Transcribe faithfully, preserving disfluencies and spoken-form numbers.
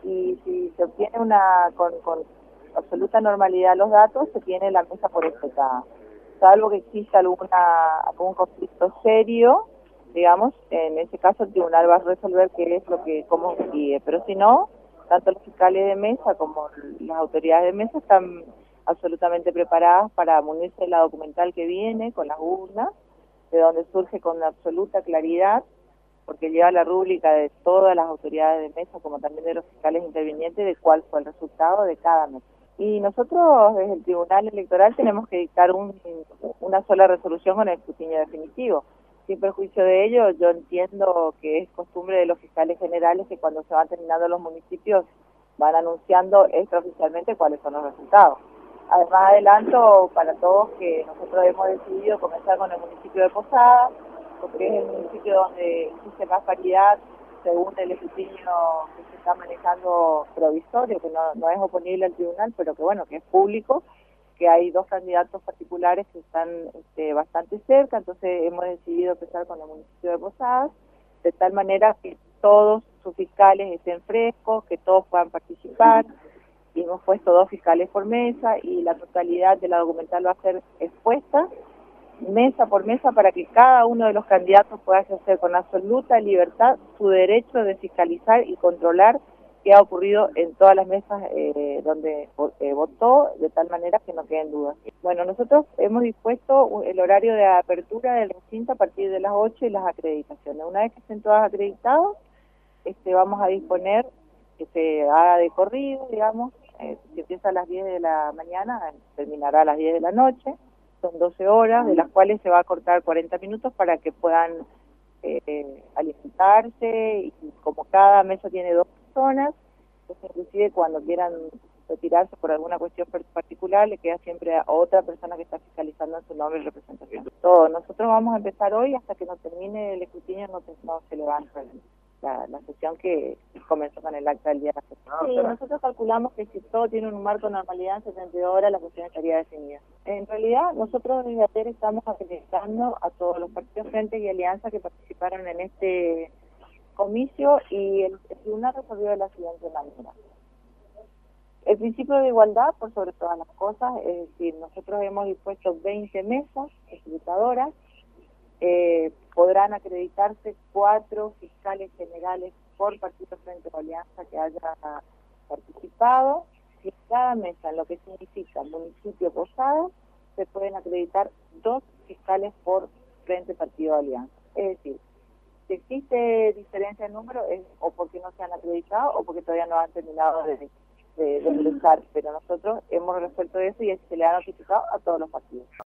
y si se obtiene una con, con absoluta normalidad los datos, se tiene la mesa por respetada. Salvo que exista alguna algún conflicto serio, digamos, en ese caso el tribunal va a resolver qué es lo que, cómo sigue, pero si no, tanto los fiscales de mesa como las autoridades de mesa están absolutamente preparadas para munirse de la documental que viene con las urnas, de donde surge con absoluta claridad, porque lleva la rúbrica de todas las autoridades de mesa, como también de los fiscales intervinientes, de cuál fue el resultado de cada mesa. Y nosotros, desde el Tribunal Electoral, tenemos que dictar un, una sola resolución con el escrutinio definitivo. Sin perjuicio de ello, yo entiendo que es costumbre de los fiscales generales que cuando se van terminando los municipios van anunciando extraoficialmente cuáles son los resultados. Además, adelanto para todos que nosotros hemos decidido comenzar con el municipio de Posadas, porque es el municipio donde existe más paridad según el escrutinio que se está manejando provisorio, que no, no es oponible al tribunal, pero que bueno, que es público, que hay dos candidatos particulares que están este, bastante cerca, entonces hemos decidido empezar con el municipio de Posadas, de tal manera que todos sus fiscales estén frescos, que todos puedan participar, y hemos puesto dos fiscales por mesa, y la totalidad de la documental va a ser expuesta, mesa por mesa, para que cada uno de los candidatos pueda ejercer con absoluta libertad su derecho de fiscalizar y controlar qué ha ocurrido en todas las mesas eh, donde eh, votó, de tal manera que no queden dudas. Bueno, nosotros hemos dispuesto el horario de apertura del recinto a partir de las ocho y las acreditaciones. Una vez que estén todas acreditadas, este, vamos a disponer que se haga de corrido, digamos, eh, si empieza a las diez de la mañana, terminará a las diez de la noche. Son doce horas, de las cuales se va a cortar cuarenta minutos para que puedan eh, alimentarse, y como cada mesa tiene dos personas, pues inclusive cuando quieran retirarse por alguna cuestión particular, le queda siempre a otra persona que está fiscalizando en su nombre y representación. Todo. Nosotros vamos a empezar hoy, hasta que nos termine el escrutinio no, no se levanta la, la sesión que comenzó con el acta del día de la sesión. Sí, nosotros calculamos que si todo tiene un marco de normalidad, en setenta y dos horas la sesión estaría definida. En realidad, nosotros desde ayer estamos acreditando a todos los partidos, frentes y alianzas que participaron en este comicio, y el, el tribunal resolvió de la siguiente manera. El principio de igualdad por sobre todas las cosas, es decir, nosotros hemos dispuesto veinte mesas escrutadoras, eh, podrán acreditarse cuatro fiscales generales por partido, frente o alianza que haya participado, y en cada mesa, en lo que significa municipio Posadas, se pueden acreditar dos fiscales por frente, partido o alianza. Es decir, si existe diferencia de número, es o porque no se han acreditado o porque todavía no han terminado de, de, de ingresar, pero nosotros hemos resuelto eso y se le ha notificado a todos los partidos.